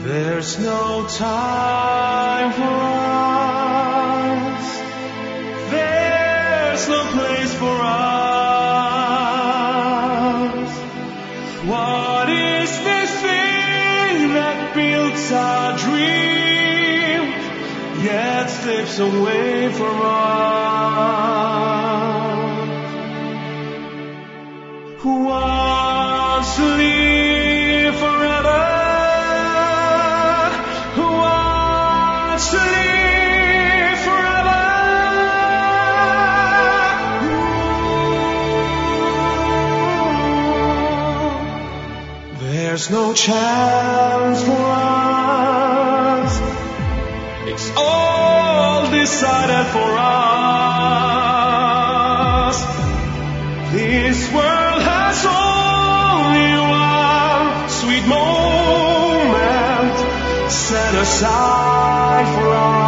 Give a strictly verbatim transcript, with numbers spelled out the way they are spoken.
There's no time for us. There's no place for us. What is this thing that builds our dream, yet slips away from us? Who wants to live forever? Who wants to live forever? Ooh. There's no chance for us. It's all decided for us. This world has only one sweet moment set aside for us.